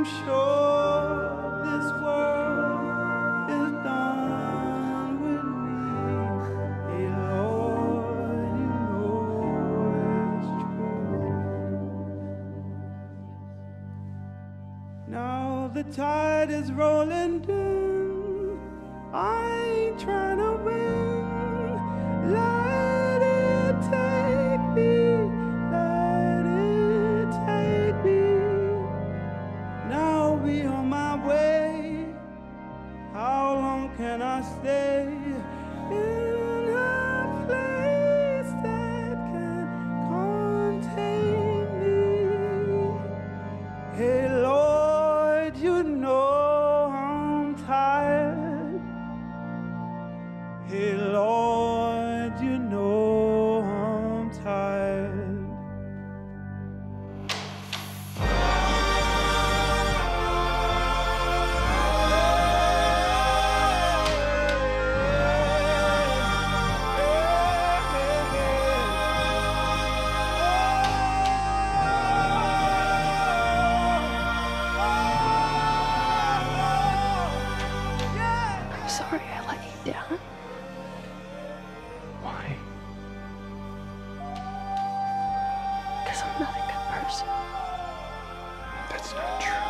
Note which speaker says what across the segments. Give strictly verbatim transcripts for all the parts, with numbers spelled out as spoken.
Speaker 1: sure this world is done with me? Hey, Lord, you know it's true. Now the tide is rolling down. I ain't trying to win. Let it take me. Let it take me. Now I'll be on my way. How long can I stay in a place that can contain me? Hey, Lord, you know I'm tired. Hey, Lord, you know I'm tired.
Speaker 2: I'm sorry I let you down.
Speaker 3: Why?
Speaker 2: Because I'm not a good person.
Speaker 3: That's not true.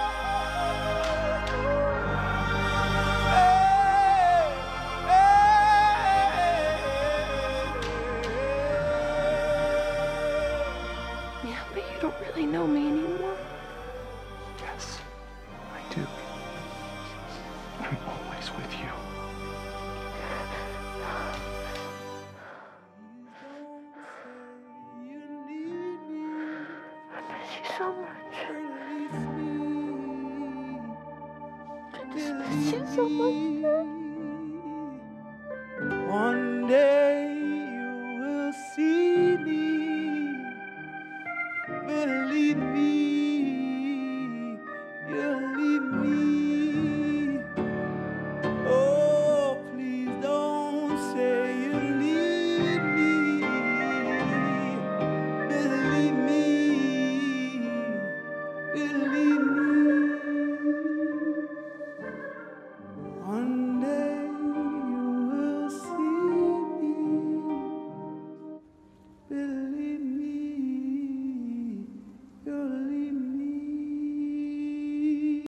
Speaker 2: Yeah, but you don't really know me anymore.
Speaker 3: Yes, I do. I'm always with you.
Speaker 2: I miss you so much. I just miss you so much.
Speaker 1: One day you will see me. Believe me, you'll leave me.